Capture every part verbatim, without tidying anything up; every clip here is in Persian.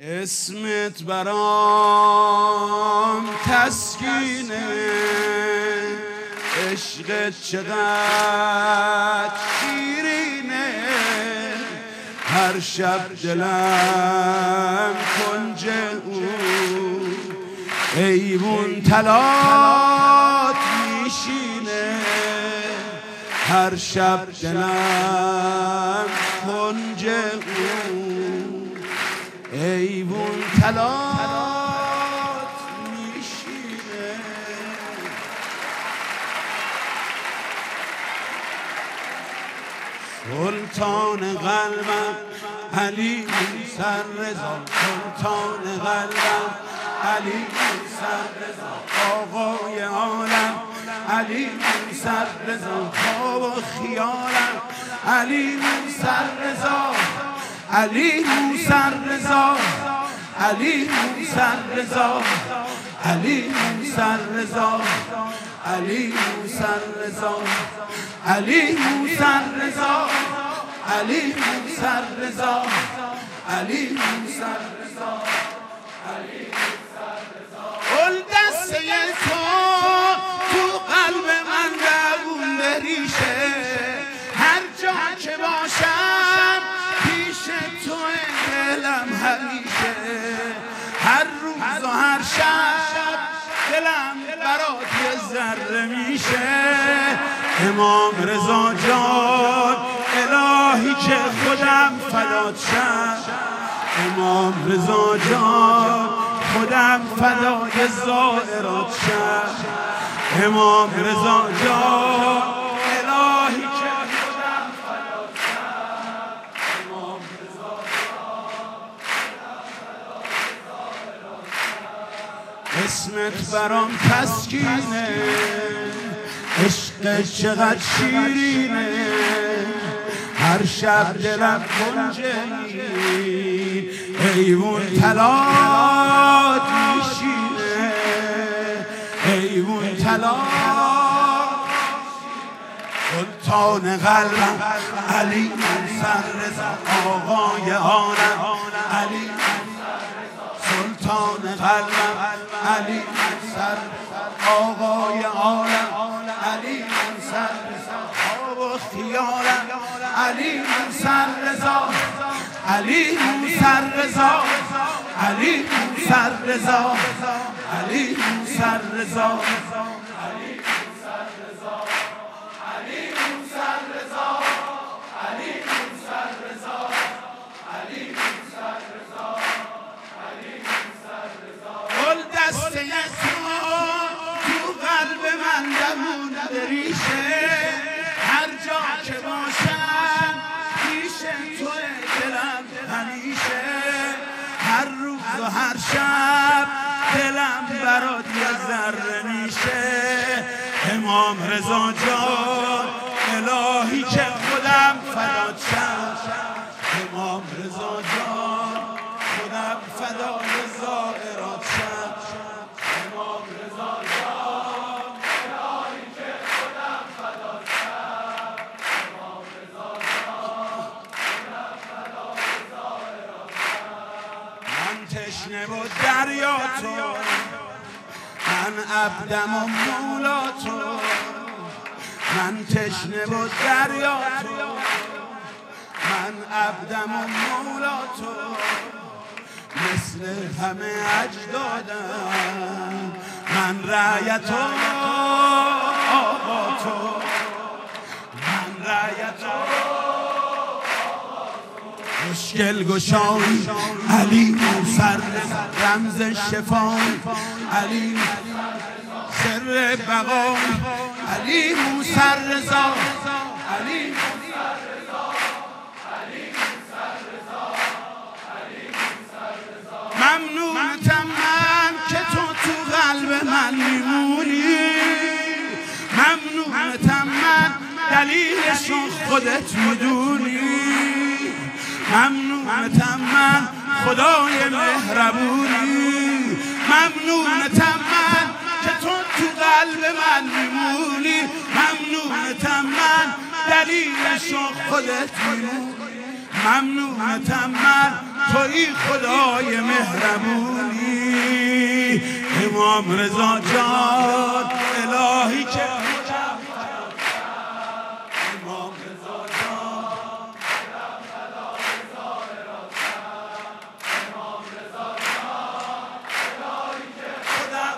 اسمت برام تسکینه، عشقت چقدر شیرینه، هر شب دلم کنج اون ایوون تلات میشینه، هر شب دلم کنج اون ایوون تلات میشینه. سلطان قلبم علی موسی رضا، سلطان قلبم علی موسی رضا، آقای عالم علی موسی رضا، خواب و خیالم علی موسی رضا، علی موسی رضا، علی موسی رضا، علی موسی رضا، علی موسی رضا، علی موسی رضا، علی موسی رضا، علی موسی رضا، علی گل دسته تو تو قلب من دوون بریشه، هر جا که باشم پیش تو دلم همیشه، هر روز و هر شب دلم برات یه ذره میشه. امام رضا جان الهی که خودم فدات شم، امام رضا جان خودم فدای زائرات شم، امام رضا جان الهی که خودم فدات شم، امام رضا جان اسمت برام تسکینه، عشق چقدر شیرینه، هر شب دلم کنجه ایوون تلات میشینه، ایوون تلات. سلطان قلبم علی موسی رضا، آقای عالم علی، سلطان قلبم علی موسی رضا، آقای عالم علی موسی رضا، خواب و خیالم علی موسی رضا، علی موسی رضا، علی موسی رضا، علی موسی رضا، علی موسی رضا، علی موسی رضا، علی موسی رضا، علی موسی رضا، علی موسی رضا. گل دسته تو تو قلب من دوون بریشه، هر جا که باشم پیش تو دلم همیشه، هر روز و هر شب دلم برات یه ذره میشه. امام رضا جان الهی که خودم فدات شم، امام رضا جان خودم فدای زائرات شم، امام رضا جان الهی که خودم فدات شم، امام رضا جان خودم فدای زائرات شم. من تشنه و دریا تو، من عبدم و مولا تو، من تشنه و دریا تو، من عبدم و مولا تو، مثل همه اجدادم من رعیت و آقا تو، من رعیت و مشکل گشایی علی موسی رضا، رمز شفایی علی، سر بقایی علی موسی رضا، علی موسی رضا، علی موسی رضا، علی موسی رضا. ممنونتم من که تو تو قلب من میمونی، ممنونتم من دلیلشو خودت میدونی، ممنونتم من خدای مهربونی، ممنونتم من که تو تو قلب من میمونی، ممنونتم من دلیلشو خودت میدونی، ممنونتم من تویی خدای مهربونی امام رضا جان الهی که امام رضا جان امام رضا جان الهی که خودم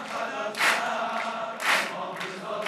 امام رضا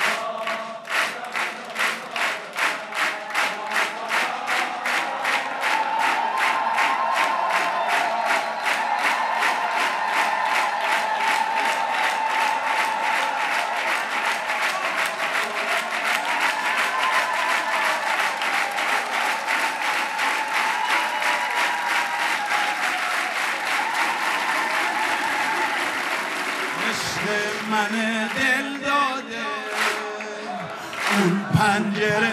من دل داده اون پنجره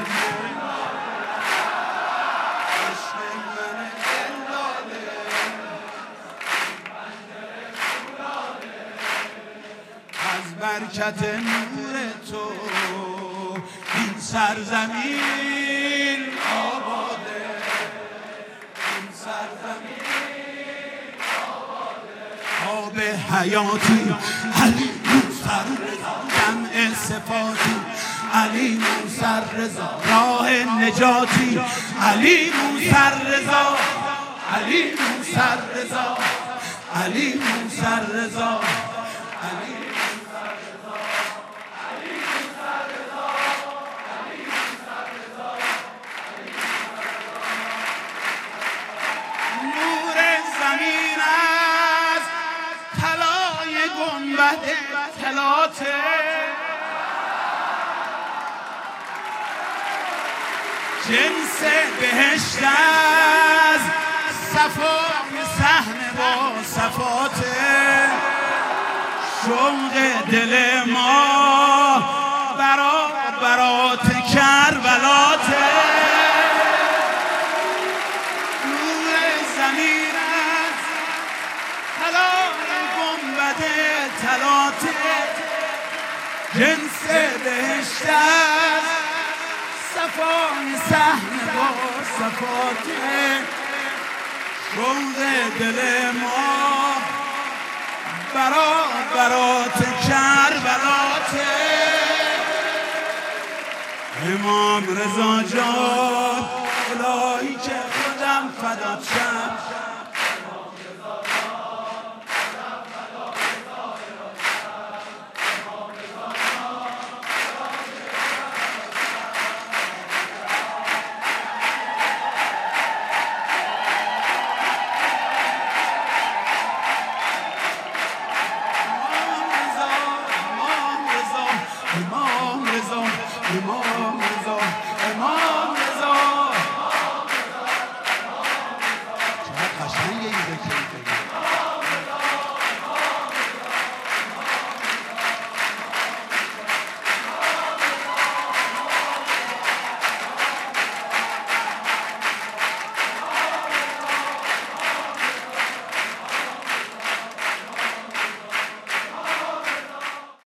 عشق من دل داده از برکت نور تو این سرزمین آباده این سرزمین آباده آب حیاتی علی موسر رضا جمع صفاتی علی موسر رضا راه نجاتی علی موسر رضا علی موسر رضا علی موسر رضا علی موسر رضا علی موسر رضا علی موسر رضا نور زمین است طلای گنبد طلاته جنس بهشت از صفای صحن با صفاته شوق دل ما برا برات کربلاته نور زمین از طلای گنبد طلاته جنس بهشت است صفای صحن با صفاته شوق دل ما برا برات کربلاته امام رضا جان الهی که خودم فدات شم